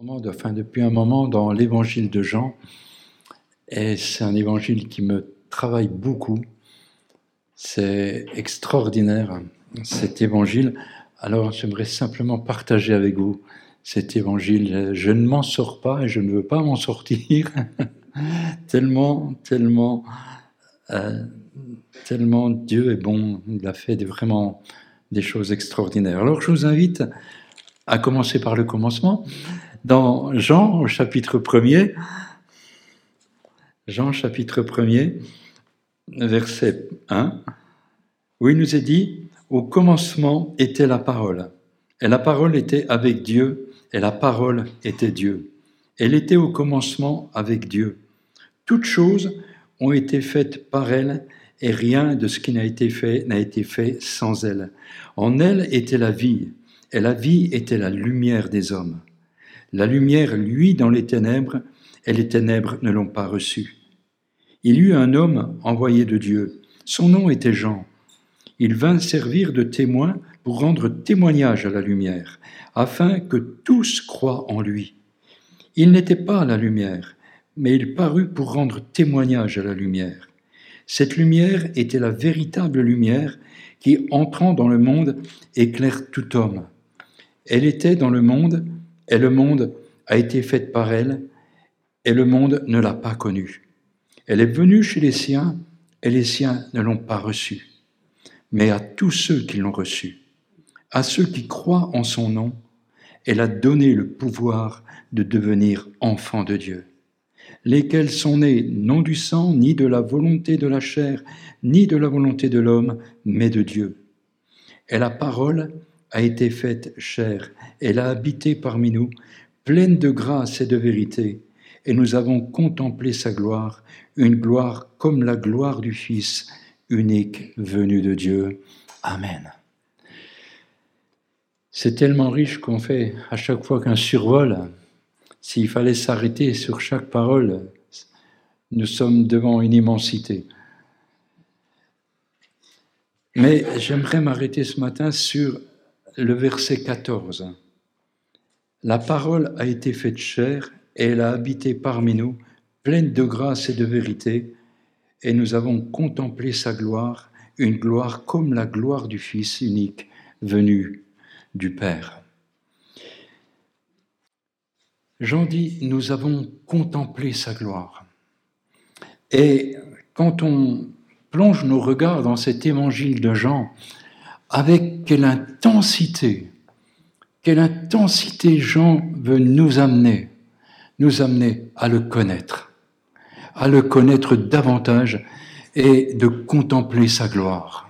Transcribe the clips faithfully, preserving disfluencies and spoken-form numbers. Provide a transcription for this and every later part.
Enfin, depuis un moment dans l'évangile de Jean, et c'est un évangile qui me travaille beaucoup. C'est extraordinaire, cet évangile. Alors, j'aimerais simplement partager avec vous cet évangile. Je ne m'en sors pas et je ne veux pas m'en sortir. tellement, tellement, euh, tellement Dieu est bon. Il a fait des, vraiment des choses extraordinaires. Alors, je vous invite à commencer par le commencement. Dans Jean, au chapitre premier, Jean, chapitre premier, verset un, où il nous est dit « Au commencement était la parole, et la parole était avec Dieu, et la parole était Dieu. Elle était au commencement avec Dieu. Toutes choses ont été faites par elle, et rien de ce qui n'a été fait n'a été fait sans elle. En elle était la vie, et la vie était la lumière des hommes. La lumière luit dans les ténèbres, et les ténèbres ne l'ont pas reçue. Il y eut un homme envoyé de Dieu. Son nom était Jean. Il vint servir de témoin pour rendre témoignage à la lumière, afin que tous croient en lui. Il n'était pas la lumière, mais il parut pour rendre témoignage à la lumière. Cette lumière était la véritable lumière qui, entrant dans le monde, éclaire tout homme. Elle était dans le monde, et le monde a été fait par elle, et le monde ne l'a pas connue. Elle est venue chez les siens, et les siens ne l'ont pas reçue. Mais à tous ceux qui l'ont reçue, à ceux qui croient en son nom, elle a donné le pouvoir de devenir enfants de Dieu, lesquels sont nés non du sang, ni de la volonté de la chair, ni de la volonté de l'homme, mais de Dieu. Et la parole a été faite chair, elle a habité parmi nous, pleine de grâce et de vérité, et nous avons contemplé sa gloire, une gloire comme la gloire du Fils unique venu de Dieu. Amen. C'est tellement riche qu'on fait à chaque fois qu'un survol, s'il fallait s'arrêter sur chaque parole, nous sommes devant une immensité. Mais j'aimerais m'arrêter ce matin sur le verset quatorze. La parole a été faite chair et elle a habité parmi nous, pleine de grâce et de vérité, et nous avons contemplé sa gloire, une gloire comme la gloire du Fils unique venu du Père. Jean dit, nous avons contemplé sa gloire. Et quand on plonge nos regards dans cet évangile de Jean, avec quelle intensité, quelle intensité Jean veut nous amener, nous amener à le connaître, à le connaître davantage et de contempler sa gloire.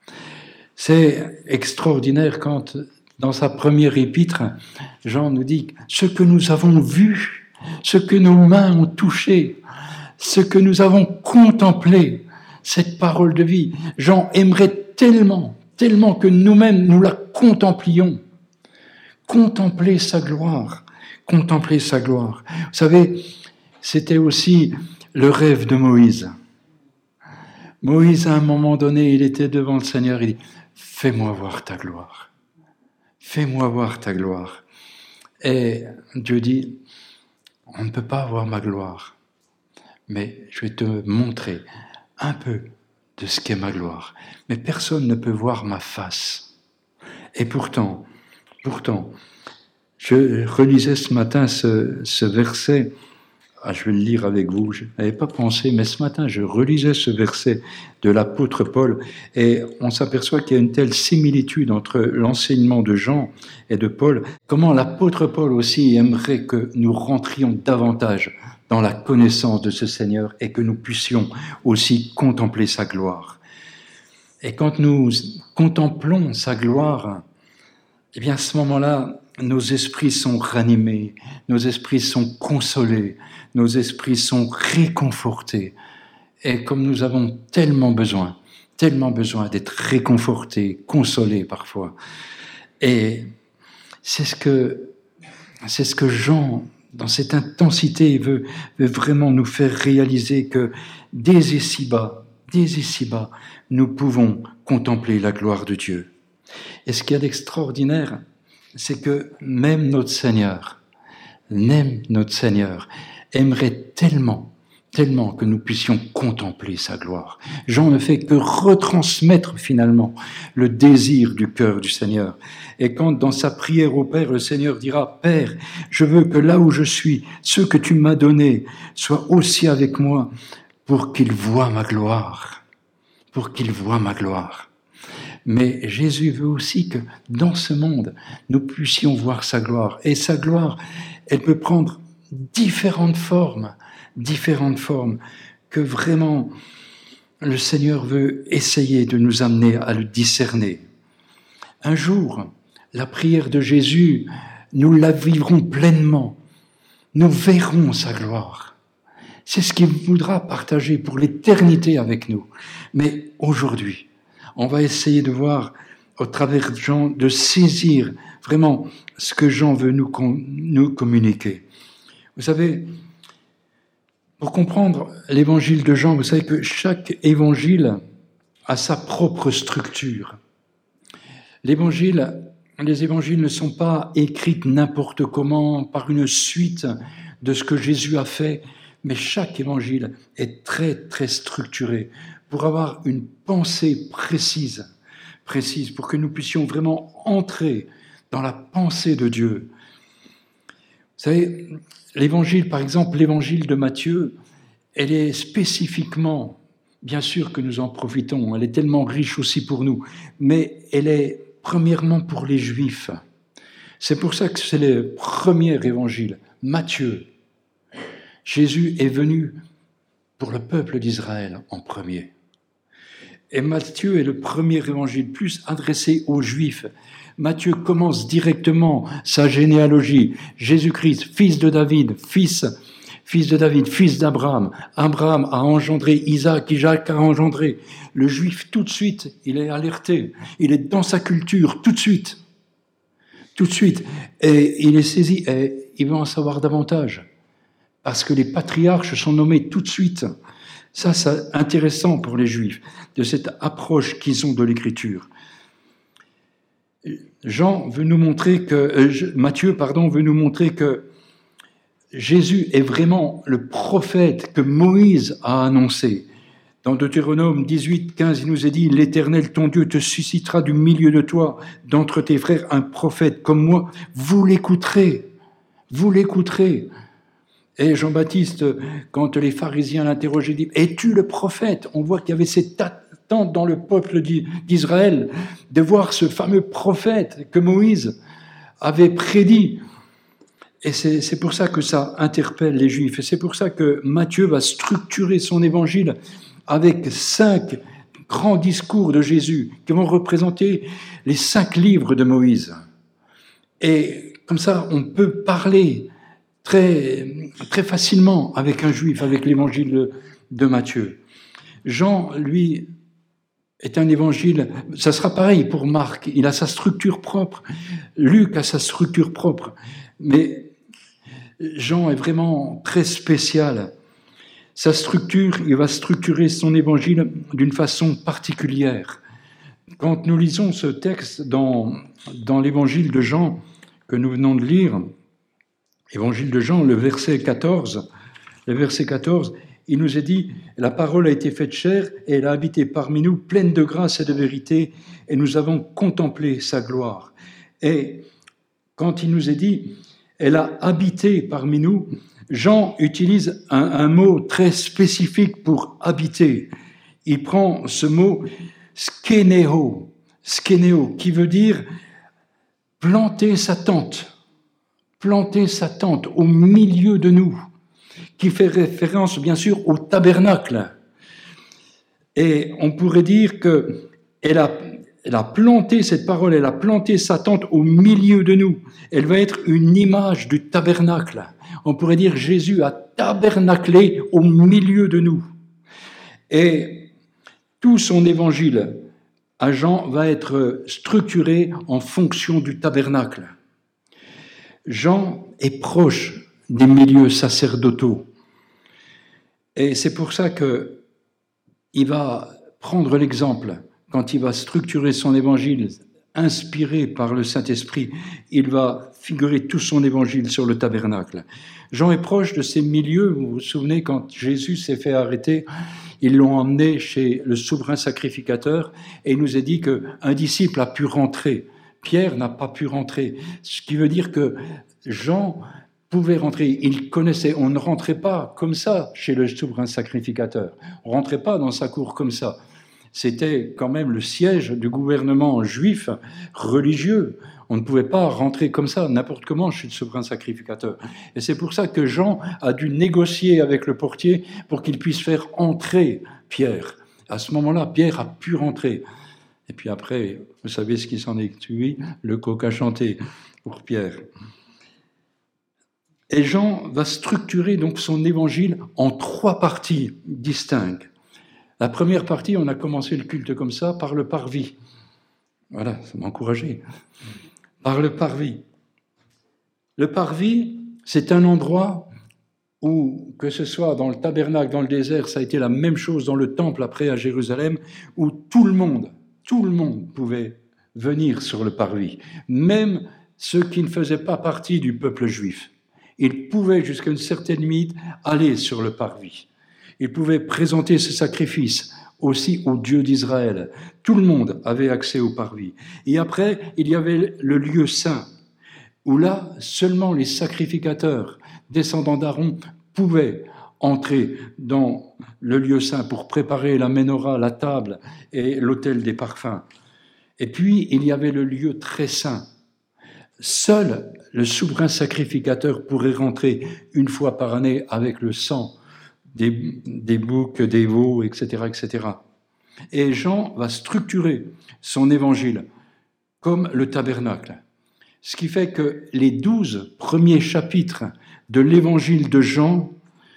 C'est extraordinaire quand, dans sa première épître, Jean nous dit « Ce que nous avons vu, ce que nos mains ont touché, ce que nous avons contemplé, cette parole de vie. » Jean aimerait tellement, tellement que nous-mêmes, nous la contemplions. Contempler sa gloire, contempler sa gloire. Vous savez, c'était aussi le rêve de Moïse. Moïse, à un moment donné, il était devant le Seigneur, il dit « Fais-moi voir ta gloire. Fais-moi voir ta gloire. » Et Dieu dit « On ne peut pas voir ma gloire, mais je vais te montrer un peu de ce qu'est ma gloire. Mais personne ne peut voir ma face. » Et pourtant, pourtant, je relisais ce matin ce, ce verset. Ah, je vais le lire avec vous. Je n'avais pas pensé, mais ce matin, je relisais ce verset de l'apôtre Paul et on s'aperçoit qu'il y a une telle similitude entre l'enseignement de Jean et de Paul. Comment l'apôtre Paul aussi aimerait que nous rentrions davantage dans la connaissance de ce Seigneur et que nous puissions aussi contempler sa gloire. Et quand nous contemplons sa gloire, eh bien à ce moment-là, nos esprits sont ranimés, nos esprits sont consolés, nos esprits sont réconfortés. Et comme nous avons tellement besoin, tellement besoin d'être réconfortés, consolés parfois. Et c'est ce que, c'est ce que Jean, dans cette intensité, veut, veut vraiment nous faire réaliser que dès ici-bas, dès ici-bas, nous pouvons contempler la gloire de Dieu. Et ce qu'il y a d'extraordinaire, c'est que même notre Seigneur, aime notre Seigneur, aimerait tellement, tellement que nous puissions contempler sa gloire. Jean ne fait que retransmettre finalement le désir du cœur du Seigneur. Et quand dans sa prière au Père, le Seigneur dira « Père, je veux que là où je suis, ceux que tu m'as donnés soient aussi avec moi pour qu'ils voient ma gloire. » Pour qu'ils voient ma gloire. Mais Jésus veut aussi que dans ce monde, nous puissions voir sa gloire. Et sa gloire, elle peut prendre différentes formes, différentes formes, que vraiment le Seigneur veut essayer de nous amener à le discerner. Un jour, la prière de Jésus, nous la vivrons pleinement. Nous verrons sa gloire. C'est ce qu'il voudra partager pour l'éternité avec nous. Mais aujourd'hui, on va essayer de voir au travers de Jean, de saisir vraiment ce que Jean veut nous, nous communiquer. Vous savez, pour comprendre l'évangile de Jean, vous savez que chaque évangile a sa propre structure. L'évangile, les évangiles ne sont pas écrits n'importe comment, par une suite de ce que Jésus a fait, mais chaque évangile est très, très structuré pour avoir une pensée précise, précise, pour que nous puissions vraiment entrer dans la pensée de Dieu. Vous savez, l'évangile, par exemple, l'évangile de Matthieu, elle est spécifiquement, bien sûr que nous en profitons, elle est tellement riche aussi pour nous, mais elle est premièrement pour les Juifs. C'est pour ça que c'est le premier évangile, Matthieu. Jésus est venu pour le peuple d'Israël en premier. Et Matthieu est le premier évangile plus adressé aux Juifs. Matthieu commence directement sa généalogie. Jésus-Christ, fils de David, fils, fils de David, fils d'Abraham. Abraham a engendré Isaac, Isaac a engendré. Le Juif, tout de suite, il est alerté. Il est dans sa culture, tout de suite. Tout de suite. Et il est saisi, et il veut en savoir davantage. Parce que les patriarches sont nommés tout de suite. Ça, c'est intéressant pour les Juifs, de cette approche qu'ils ont de l'Écriture. Jean veut nous montrer que, euh, Matthieu, pardon, veut nous montrer que Jésus est vraiment le prophète que Moïse a annoncé. Dans Deutéronome dix-huit, quinze, il nous est dit « L'Éternel, ton Dieu, te suscitera du milieu de toi, d'entre tes frères, un prophète comme moi. Vous l'écouterez, vous l'écouterez. » Et Jean-Baptiste, quand les pharisiens l'interrogeaient, dit « Es-tu le prophète ?» On voit qu'il y avait cette attente dans le peuple d'Israël de voir ce fameux prophète que Moïse avait prédit. Et c'est, c'est pour ça que ça interpelle les Juifs. Et c'est pour ça que Matthieu va structurer son évangile avec cinq grands discours de Jésus qui vont représenter les cinq livres de Moïse. Et comme ça, on peut parler très, très facilement avec un Juif, avec l'évangile de, de Matthieu. Jean, lui, est un évangile, ça sera pareil pour Marc, il a sa structure propre, Luc a sa structure propre, mais Jean est vraiment très spécial. Sa structure, il va structurer son évangile d'une façon particulière. Quand nous lisons ce texte dans, dans l'évangile de Jean que nous venons de lire, évangile de Jean, le verset quatorze, le verset quatorze, il nous est dit « La parole a été faite chair et elle a habité parmi nous, pleine de grâce et de vérité, et nous avons contemplé sa gloire. » Et quand il nous est dit « Elle a habité parmi nous », Jean utilise un, un mot très spécifique pour habiter. Il prend ce mot « skénéo », skénéo, qui veut dire planter sa tente, planter sa tente au milieu de nous, qui fait référence, bien sûr, au tabernacle. Et on pourrait dire qu'elle a, elle a planté cette parole, elle a planté sa tente au milieu de nous. Elle va être une image du tabernacle. On pourrait dire Jésus a tabernaclé au milieu de nous. Et tout son évangile à Jean va être structuré en fonction du tabernacle. Jean est proche des milieux sacerdotaux. Et c'est pour ça qu'il va prendre l'exemple, quand il va structurer son évangile, inspiré par le Saint-Esprit, il va figurer tout son évangile sur le tabernacle. Jean est proche de ces milieux, vous vous souvenez, quand Jésus s'est fait arrêter, ils l'ont emmené chez le souverain sacrificateur et il nous est dit qu'un disciple a pu rentrer. Pierre n'a pas pu rentrer, ce qui veut dire que Jean pouvait rentrer, il connaissait, on ne rentrait pas comme ça chez le souverain sacrificateur, on ne rentrait pas dans sa cour comme ça. C'était quand même le siège du gouvernement juif religieux. On ne pouvait pas rentrer comme ça, n'importe comment, chez le souverain sacrificateur. Et c'est pour ça que Jean a dû négocier avec le portier pour qu'il puisse faire entrer Pierre. À ce moment-là, Pierre a pu rentrer. Et puis après, vous savez ce qui s'en est suivi, le coq a chanté pour Pierre. Et Jean va structurer donc son évangile en trois parties distinctes. La première partie, on a commencé le culte comme ça, par le parvis. Voilà, ça m'a encouragé. Par le parvis. Le parvis, c'est un endroit où, que ce soit dans le tabernacle, dans le désert, ça a été la même chose dans le temple après à Jérusalem, où tout le monde, tout le monde pouvait venir sur le parvis, même ceux qui ne faisaient pas partie du peuple juif. Ils pouvaient, jusqu'à une certaine limite, aller sur le parvis. Ils pouvaient présenter ce sacrifice aussi au Dieu d'Israël. Tout le monde avait accès au parvis. Et après, il y avait le lieu saint, où là, seulement les sacrificateurs, descendants d'Aaron, pouvaient entrer dans le lieu saint pour préparer la menorah, la table et l'autel des parfums. Et puis, il y avait le lieu très saint. Seul le souverain sacrificateur pourrait rentrer une fois par année avec le sang Des, des boucs, des veaux, et cetera, et cetera. Et Jean va structurer son évangile comme le tabernacle. Ce qui fait que les douze premiers chapitres de l'évangile de Jean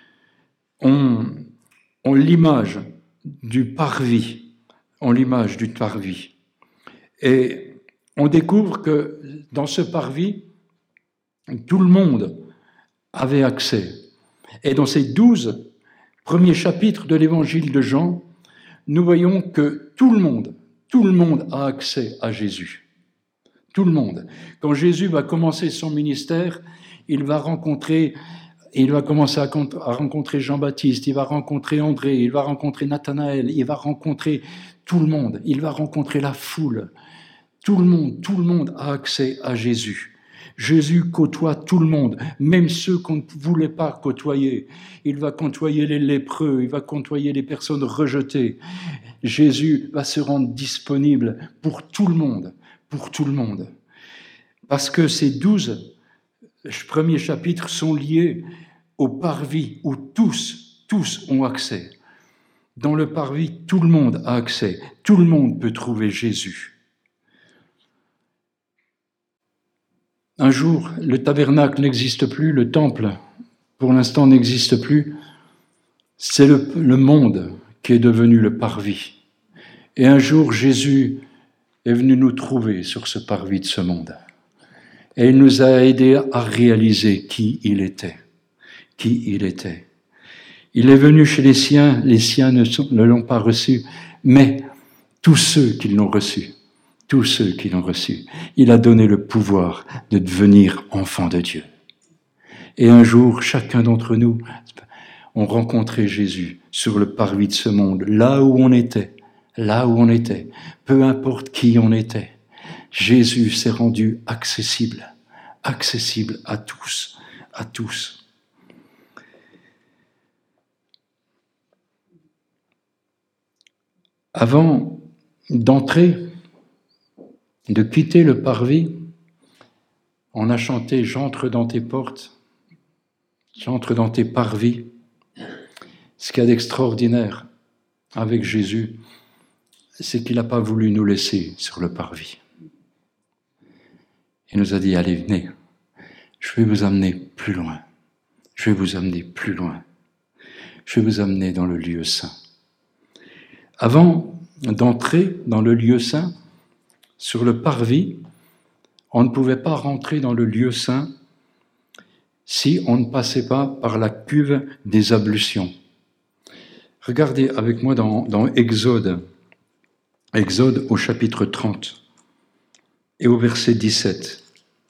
ont, ont l'image du parvis, ont l'image du parvis. Et on découvre que dans ce parvis, tout le monde avait accès. Et dans ces douze premier chapitre de l'évangile de Jean, nous voyons que tout le monde, tout le monde a accès à Jésus. Tout le monde. Quand Jésus va commencer son ministère, il va rencontrer, il va commencer à rencontrer Jean-Baptiste, il va rencontrer André, il va rencontrer Nathanaël, il va rencontrer tout le monde, il va rencontrer la foule. Tout le monde, tout le monde a accès à Jésus. Jésus côtoie tout le monde, même ceux qu'on ne voulait pas côtoyer. Il va côtoyer les lépreux, il va côtoyer les personnes rejetées. Jésus va se rendre disponible pour tout le monde, pour tout le monde. Parce que ces douze premiers chapitres sont liés au parvis où tous, tous ont accès. Dans le parvis, tout le monde a accès, tout le monde peut trouver Jésus. Un jour, le tabernacle n'existe plus, le temple, pour l'instant, n'existe plus. C'est le, le monde qui est devenu le parvis. Et un jour, Jésus est venu nous trouver sur ce parvis de ce monde. Et il nous a aidés à réaliser qui il était. Qui il était. Il est venu chez les siens, les siens ne, sont, ne l'ont pas reçu, mais tous ceux qui l'ont reçu, tous ceux qui l'ont reçu, il a donné le pouvoir de devenir enfant de Dieu. Et un jour, chacun d'entre nous, on rencontrait Jésus sur le parvis de ce monde, là où on était, là où on était, peu importe qui on était. Jésus s'est rendu accessible, accessible à tous, à tous. Avant d'entrer, de quitter le parvis, on a chanté « J'entre dans tes portes, j'entre dans tes parvis ». Ce qu'il y a d'extraordinaire avec Jésus, c'est qu'il n'a pas voulu nous laisser sur le parvis. Il nous a dit « Allez, venez, je vais vous amener plus loin, je vais vous amener plus loin, je vais vous amener dans le lieu saint ». Avant d'entrer dans le lieu saint, sur le parvis, on ne pouvait pas rentrer dans le lieu saint si on ne passait pas par la cuve des ablutions. Regardez avec moi dans, dans Exode, Exode au chapitre trente. et au verset dix-sept.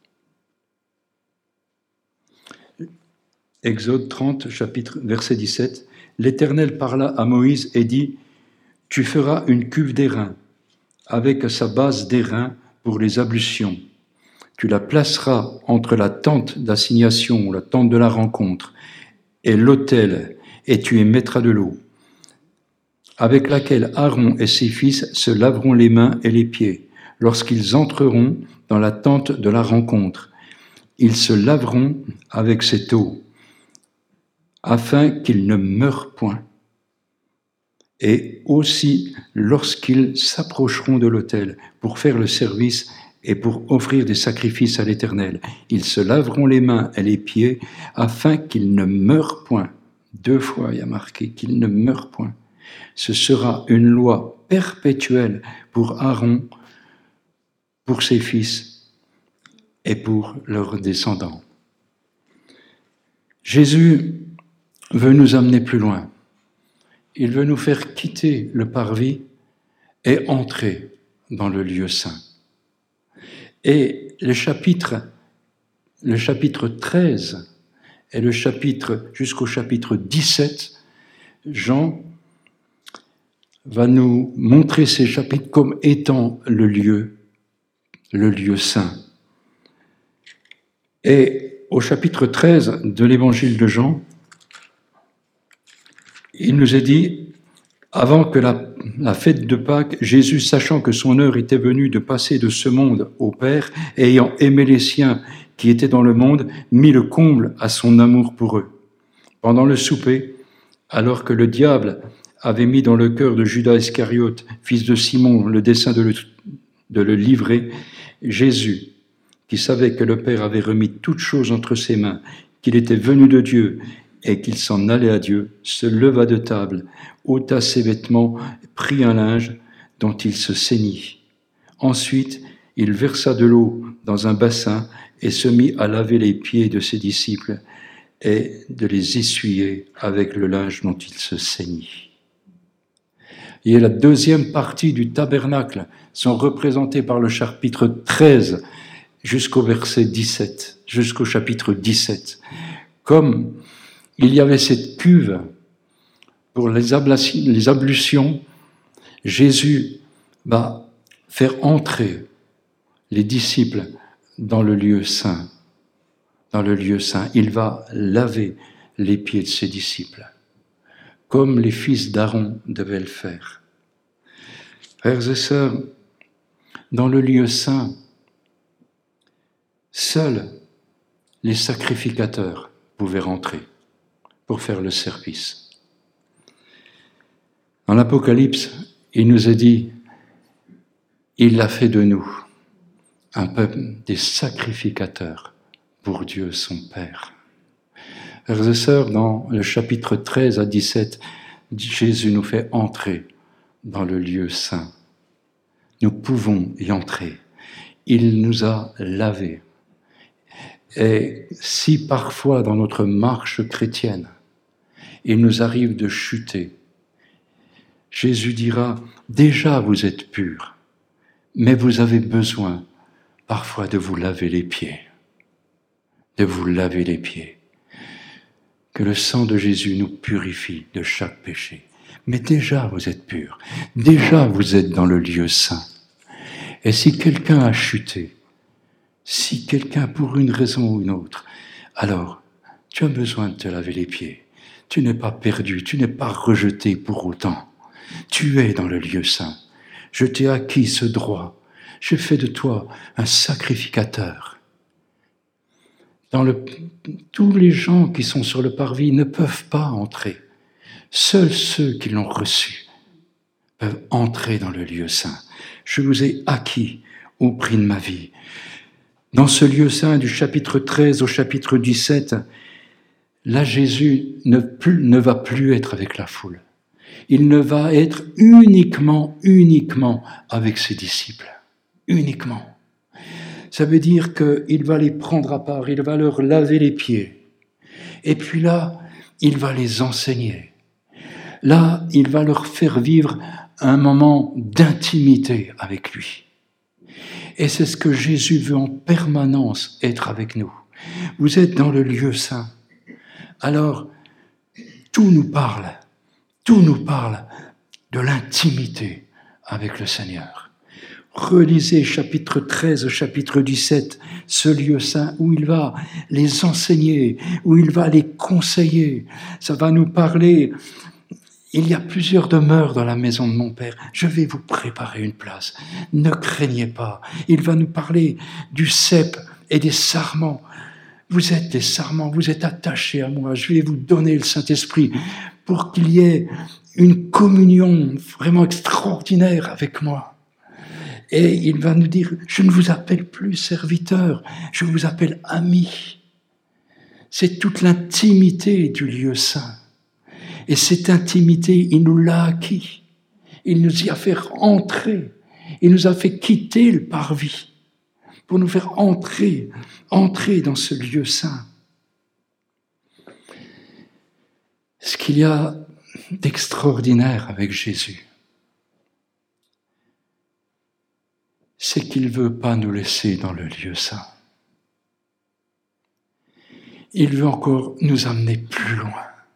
Exode trente, chapitre, verset dix-sept. L'Éternel parla à Moïse et dit, « Tu feras une cuve d'airain, avec sa base d'airain pour les ablutions. Tu la placeras entre la tente d'assignation, la tente de la rencontre, et l'autel, et tu y mettras de l'eau, avec laquelle Aaron et ses fils se laveront les mains et les pieds, lorsqu'ils entreront dans la tente de la rencontre. Ils se laveront avec cette eau, afin qu'ils ne meurent point. Et aussi lorsqu'ils s'approcheront de l'autel pour faire le service et pour offrir des sacrifices à l'Éternel, ils se laveront les mains et les pieds, afin qu'ils ne meurent point. Deux fois il y a marqué qu'ils ne meurent point. Ce sera une loi perpétuelle pour Aaron, pour ses fils et pour leurs descendants. Jésus veut nous amener plus loin. Il veut nous faire quitter le parvis et entrer dans le lieu saint. Et le chapitre, le chapitre treize et le chapitre jusqu'au chapitre dix-sept, Jean va nous montrer ces chapitres comme étant le lieu, le lieu saint. Et au chapitre treize de l'évangile de Jean, il nous est dit, avant que la, la fête de Pâques, Jésus, sachant que son heure était venue de passer de ce monde au Père, et ayant aimé les siens qui étaient dans le monde, mit le comble à son amour pour eux. Pendant le souper, alors que le diable avait mis dans le cœur de Judas Iscariote, fils de Simon, le dessein de le, de le livrer, Jésus, qui savait que le Père avait remis toutes choses entre ses mains, qu'il était venu de Dieu et qu'il s'en allait à Dieu, se leva de table, ôta ses vêtements, prit un linge dont il se ceignit. Ensuite, il versa de l'eau dans un bassin et se mit à laver les pieds de ses disciples et de les essuyer avec le linge dont il se ceignit. Et la deuxième partie du tabernacle sont représentées par le chapitre treize jusqu'au verset dix-sept, jusqu'au chapitre dix-sept. Comme il y avait cette cuve pour les ablutions, Jésus va faire entrer les disciples dans le lieu saint. Dans le lieu saint, il va laver les pieds de ses disciples, comme les fils d'Aaron devaient le faire. Frères et sœurs, dans le lieu saint, seuls les sacrificateurs pouvaient rentrer pour faire le service. Dans l'Apocalypse, il nous est dit, il a fait de nous un peuple des sacrificateurs pour Dieu son Père. Frères et sœurs, dans le chapitre treize à dix-sept, Jésus nous fait entrer dans le lieu saint. Nous pouvons y entrer. Il nous a lavés. Et si parfois dans notre marche chrétienne, il nous arrive de chuter, Jésus dira, déjà vous êtes purs, mais vous avez besoin parfois de vous laver les pieds, de vous laver les pieds. Que le sang de Jésus nous purifie de chaque péché. Mais déjà vous êtes purs, déjà vous êtes dans le lieu saint. Et si quelqu'un a chuté, si quelqu'un pour une raison ou une autre, alors tu as besoin de te laver les pieds. Tu n'es pas perdu, tu n'es pas rejeté pour autant. Tu es dans le lieu saint. Je t'ai acquis ce droit. J'ai fait de toi un sacrificateur. Dans le, tous les gens qui sont sur le parvis ne peuvent pas entrer. Seuls ceux qui l'ont reçu peuvent entrer dans le lieu saint. Je vous ai acquis au prix de ma vie. Dans ce lieu saint du chapitre treize au chapitre dix-sept, là Jésus ne, plus, ne va plus être avec la foule. Il ne va être uniquement, uniquement avec ses disciples. Uniquement. Ça veut dire qu'il va les prendre à part, il va leur laver les pieds. Et puis là, il va les enseigner. Là, il va leur faire vivre un moment d'intimité avec lui. Et c'est ce que Jésus veut en permanence être avec nous. Vous êtes dans le lieu saint. Alors, tout nous parle, tout nous parle de l'intimité avec le Seigneur. Relisez chapitre treize, chapitre dix-sept, ce lieu saint où il va les enseigner, où il va les conseiller. Ça va nous parler. Il y a plusieurs demeures dans la maison de mon Père. Je vais vous préparer une place. Ne craignez pas. Il va nous parler du cep et des sarments. Vous êtes des sarments, vous êtes attachés à moi. Je vais vous donner le Saint-Esprit pour qu'il y ait une communion vraiment extraordinaire avec moi. Et il va nous dire, je ne vous appelle plus serviteur, je vous appelle ami. C'est toute l'intimité du lieu saint. Et cette intimité, il nous l'a acquis. Il nous y a fait entrer. Il nous a fait quitter le parvis pour nous faire entrer, entrer dans ce lieu saint. Ce qu'il y a d'extraordinaire avec Jésus, c'est qu'il ne veut pas nous laisser dans le lieu saint. Il veut encore nous amener plus loin.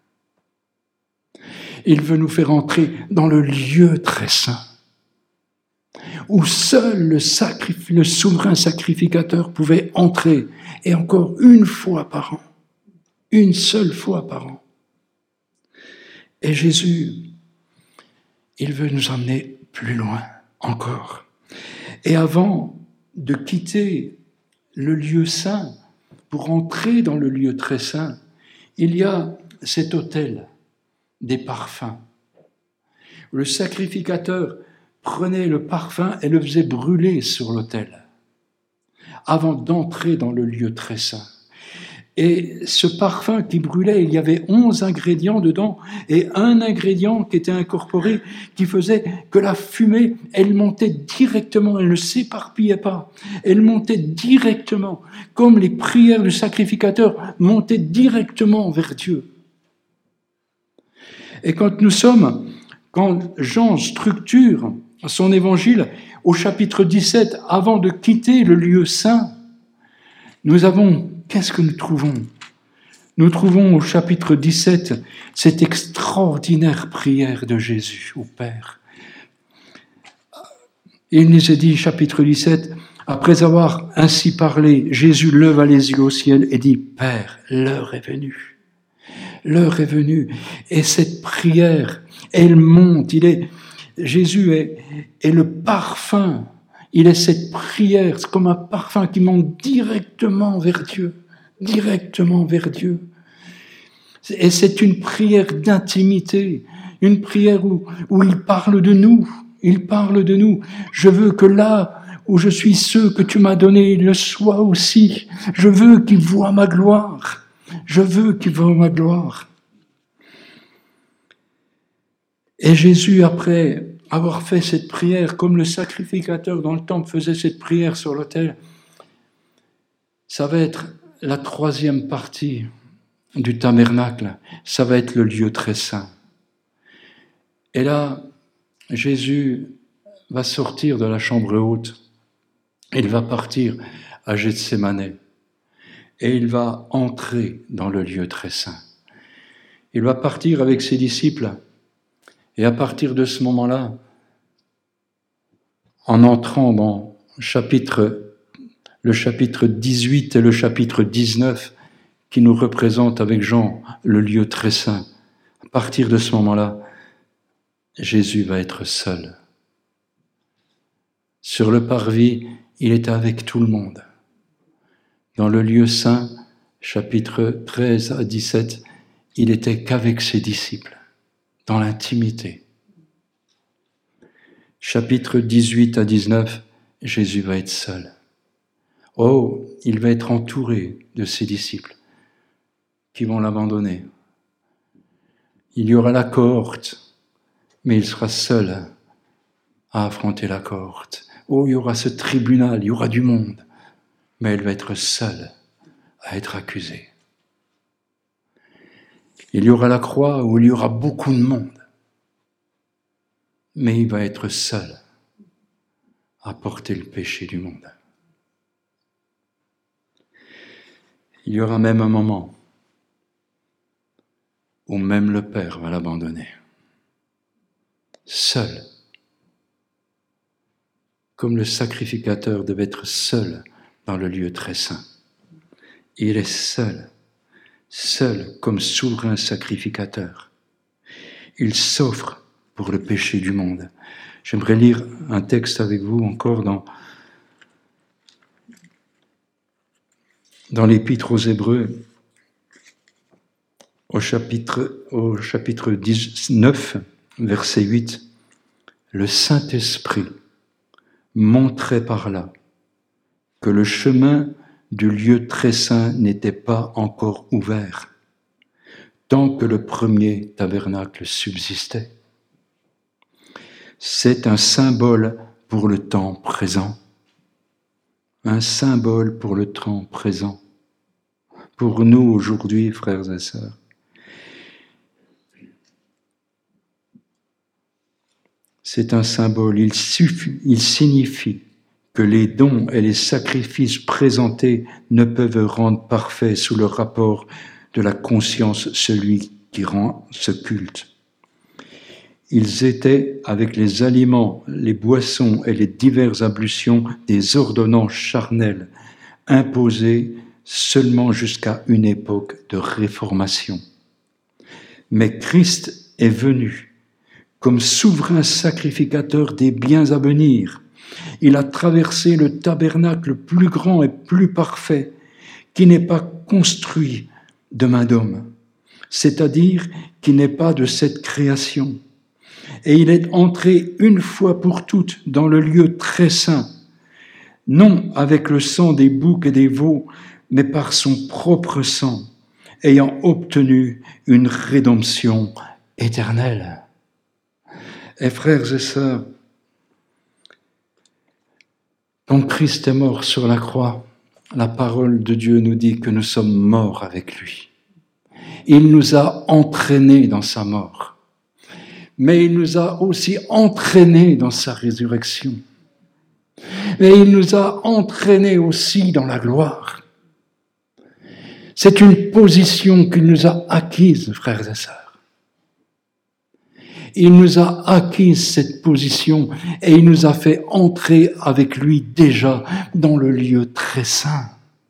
Il veut nous faire entrer dans le lieu très saint, où seul le, sacrif- le souverain sacrificateur pouvait entrer, et encore une fois par an, une seule fois par an. Et Jésus, il veut nous emmener plus loin encore. Et avant de quitter le lieu saint, pour entrer dans le lieu très saint, il y a cet autel des parfums. Le sacrificateur prenait le parfum et le faisait brûler sur l'autel avant d'entrer dans le lieu très saint. Et ce parfum qui brûlait, il y avait onze ingrédients dedans et un ingrédient qui était incorporé qui faisait que la fumée, elle montait directement, elle ne s'éparpillait pas. Elle montait directement, comme les prières du sacrificateur montaient directement vers Dieu. Et quand nous sommes, quand Jean structure son évangile au chapitre dix-sept, avant de quitter le lieu saint, nous avons, qu'est-ce que nous trouvons ? Nous trouvons au chapitre dix-sept cette extraordinaire prière de Jésus au Père. Il nous est dit, chapitre dix-sept, après avoir ainsi parlé, Jésus leva les yeux au ciel et dit, « Père, l'heure est venue. » L'heure est venue, et cette prière, elle monte, il est, Jésus est, est le parfum, il est cette prière, c'est comme un parfum qui monte directement vers Dieu, directement vers Dieu. Et c'est une prière d'intimité, une prière où, où il parle de nous, il parle de nous. Je veux que là où je suis, ceux que tu m'as donnés le soient aussi. Je veux qu'ils voient ma gloire. Je veux qu'ils voient ma gloire. Et Jésus, après avoir fait cette prière, comme le sacrificateur dans le temple faisait cette prière sur l'autel, ça va être la troisième partie du tabernacle. Ça va être le lieu très saint. Et là, Jésus va sortir de la chambre haute. Il va partir à Gethsémanée. Et il va entrer dans le lieu très saint. Il va partir avec ses disciples. Et à partir de ce moment-là, en entrant dans chapitre, le chapitre dix-huit et le chapitre dix-neuf, qui nous représentent avec Jean le lieu très saint, à partir de ce moment-là, Jésus va être seul. Sur le parvis, il était avec tout le monde. Dans le lieu saint, chapitre treize à dix-sept, il était qu'avec ses disciples, dans l'intimité. Chapitre dix-huit à dix-neuf, Jésus va être seul. Oh, il va être entouré de ses disciples qui vont l'abandonner. Il y aura la cohorte, mais il sera seul à affronter la cohorte. Oh, il y aura ce tribunal, il y aura du monde, mais il va être seul à être accusé. Il y aura la croix où il y aura beaucoup de monde, mais il va être seul à porter le péché du monde. Il y aura même un moment où même le Père va l'abandonner. Seul. Comme le sacrificateur devait être seul dans le lieu très saint. Il est seul, seul comme souverain sacrificateur. Il s'offre pour le péché du monde. J'aimerais lire un texte avec vous encore dans, dans l'Épître aux Hébreux, au chapitre, au chapitre dix-neuf, verset huit. Le Saint-Esprit montrait par là que le chemin du lieu très saint n'était pas encore ouvert, tant que le premier tabernacle subsistait. C'est un symbole pour le temps présent, un symbole pour le temps présent, pour nous aujourd'hui, frères et sœurs. C'est un symbole, il, suffit, il signifie que les dons et les sacrifices présentés ne peuvent rendre parfait sous le rapport de la conscience celui qui rend ce culte. Ils étaient, avec les aliments, les boissons et les diverses ablutions, des ordonnances charnelles imposées seulement jusqu'à une époque de réformation. Mais Christ est venu comme souverain sacrificateur des biens à venir. Il a traversé le tabernacle plus grand et plus parfait, qui n'est pas construit de main d'homme, c'est-à-dire qui n'est pas de cette création. Et il est entré une fois pour toutes dans le lieu très saint, non avec le sang des boucs et des veaux, mais par son propre sang, ayant obtenu une rédemption éternelle. Et frères et sœurs, quand Christ est mort sur la croix, la parole de Dieu nous dit que nous sommes morts avec lui. Il nous a entraînés dans sa mort, mais il nous a aussi entraînés dans sa résurrection. Et il nous a entraînés aussi dans la gloire. C'est une position qu'il nous a acquise, frères et sœurs. Il nous a acquis cette position et il nous a fait entrer avec lui déjà dans le lieu très saint.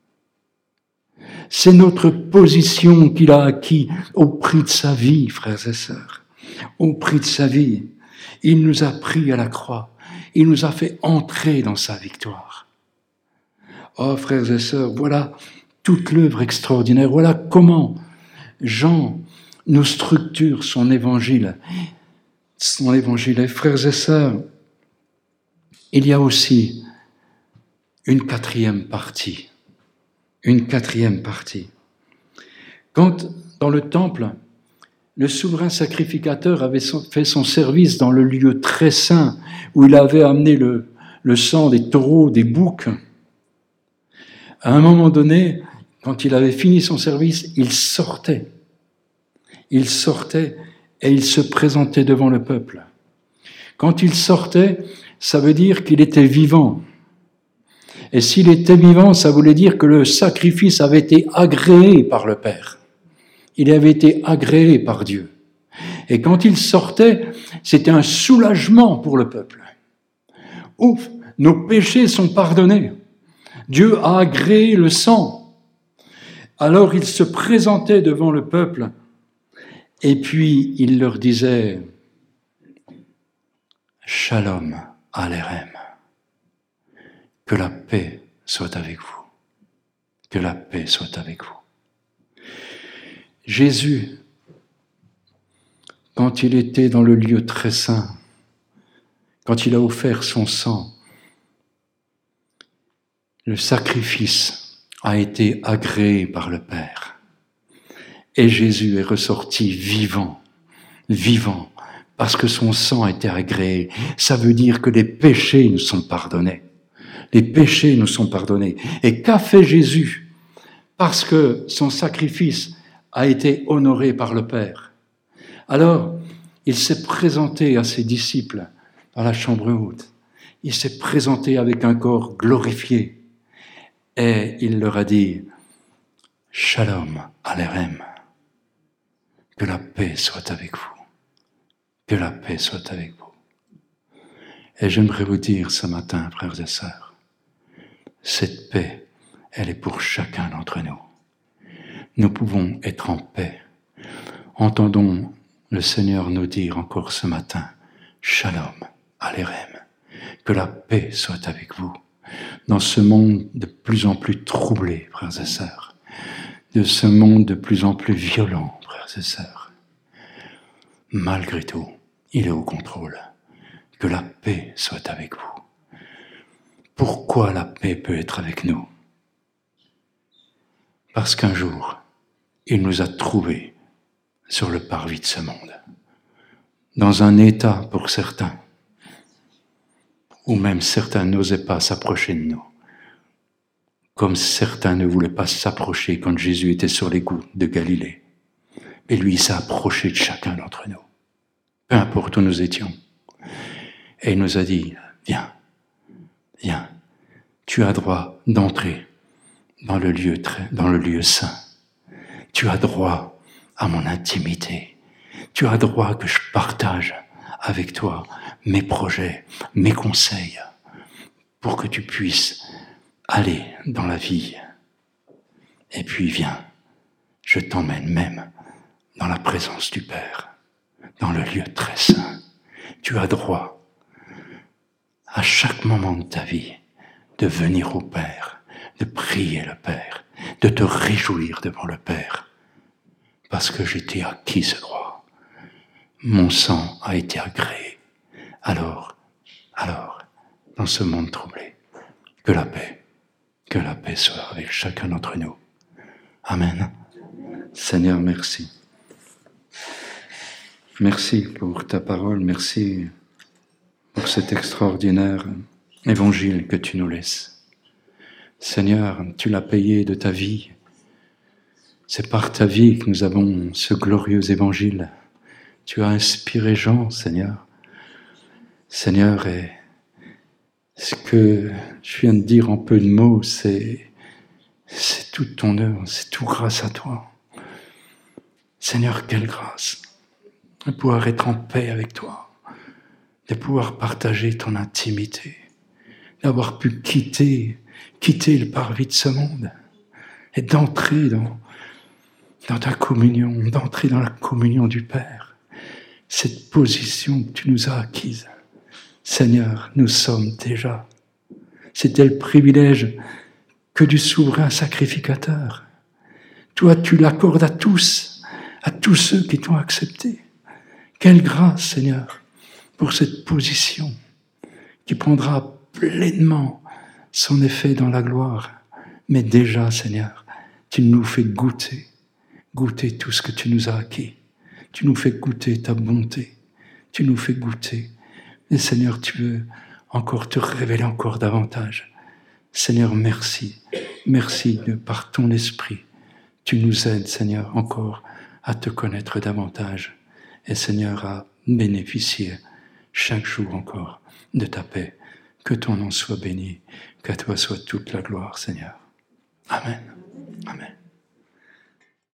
C'est notre position qu'il a acquis au prix de sa vie, frères et sœurs. Au prix de sa vie. Il nous a pris à la croix. Il nous a fait entrer dans sa victoire. Oh, frères et sœurs, voilà toute l'œuvre extraordinaire. Voilà comment Jean nous structure son évangile. Son évangile. Et frères et sœurs, il y a aussi une quatrième partie. Une quatrième partie. Quand, dans le temple, le souverain sacrificateur avait fait son service dans le lieu très saint, où il avait amené le, le sang des taureaux, des boucs, à un moment donné, quand il avait fini son service, il sortait. Il sortait et il se présentait devant le peuple. Quand il sortait, ça veut dire qu'il était vivant. Et s'il était vivant, ça voulait dire que le sacrifice avait été agréé par le Père. Il avait été agréé par Dieu. Et quand il sortait, c'était un soulagement pour le peuple. Ouf, nos péchés sont pardonnés. Dieu a agréé le sang. Alors il se présentait devant le peuple et puis il leur disait « Shalom Aleichem ». Que la paix soit avec vous. Que la paix soit avec vous. Jésus, quand il était dans le lieu très saint, quand il a offert son sang, le sacrifice a été agréé par le Père. Et Jésus est ressorti vivant, vivant, parce que son sang a été agréé. Ça veut dire que les péchés nous sont pardonnés. Les péchés nous sont pardonnés. Et qu'a fait Jésus? Parce que son sacrifice a été honoré par le Père. Alors, il s'est présenté à ses disciples dans la chambre haute. il s'est présenté avec un corps glorifié et il leur a dit « Shalom Aleichem » que la paix soit avec vous, que la paix soit avec vous. Et j'aimerais vous dire ce matin, frères et sœurs, cette paix, elle est pour chacun d'entre nous. Nous pouvons être en paix. Entendons le Seigneur nous dire encore ce matin, Shalom Aleichem, que la paix soit avec vous. Dans ce monde de plus en plus troublé, frères et sœurs, de ce monde de plus en plus violent, frères et sœurs, malgré tout, il est au contrôle. Que la paix soit avec vous. Pourquoi la paix peut être avec nous? Parce qu'un jour, il nous a trouvés sur le parvis de ce monde, dans un état pour certains, où même certains n'osaient pas s'approcher de nous, comme certains ne voulaient pas s'approcher quand Jésus était sur les gouttes de Galilée. Et lui, il s'est approché de chacun d'entre nous, peu importe où nous étions. Et il nous a dit, viens, viens, tu as droit d'entrer dans le lieu, dans le lieu saint. Tu as droit à mon intimité. Tu as droit que je partage avec toi mes projets, mes conseils, pour que tu puisses aller dans la vie. Et puis viens, je t'emmène même dans la présence du Père, dans le lieu très saint. Tu as droit à chaque moment de ta vie, de venir au Père, de prier le Père, de te réjouir devant le Père, parce que j'ai été acquis ce droit. Mon sang a été agréé. Alors, alors, dans ce monde troublé, que la paix, que la paix soit avec chacun d'entre nous. Amen. Seigneur, merci. Merci pour ta parole, merci pour cet extraordinaire évangile que tu nous laisses. Seigneur, tu l'as payé de ta vie. C'est par ta vie que nous avons ce glorieux évangile. Tu as inspiré Jean, Seigneur. Seigneur, et ce que je viens de dire en peu de mots, c'est, c'est toute ton œuvre, c'est tout grâce à toi. Seigneur, quelle grâce de pouvoir être en paix avec toi, de pouvoir partager ton intimité, d'avoir pu quitter, quitter le parvis de ce monde et d'entrer dans, dans ta communion, d'entrer dans la communion du Père. Cette position que tu nous as acquise. Seigneur, nous sommes déjà. C'était le privilège que du souverain sacrificateur. Toi, tu l'accordes à tous, à tous ceux qui t'ont accepté. Quelle grâce, Seigneur, pour cette position qui prendra pleinement son effet dans la gloire. Mais déjà, Seigneur, tu nous fais goûter, goûter tout ce que tu nous as acquis. Tu nous fais goûter ta bonté. Tu nous fais goûter. Et Seigneur, tu veux encore te révéler encore davantage. Seigneur, merci. Merci de par ton esprit. Tu nous aides, Seigneur, encore à te connaître davantage. Et Seigneur, à bénéficier chaque jour encore de ta paix. Que ton nom soit béni. Qu'à toi soit toute la gloire, Seigneur. Amen. Amen.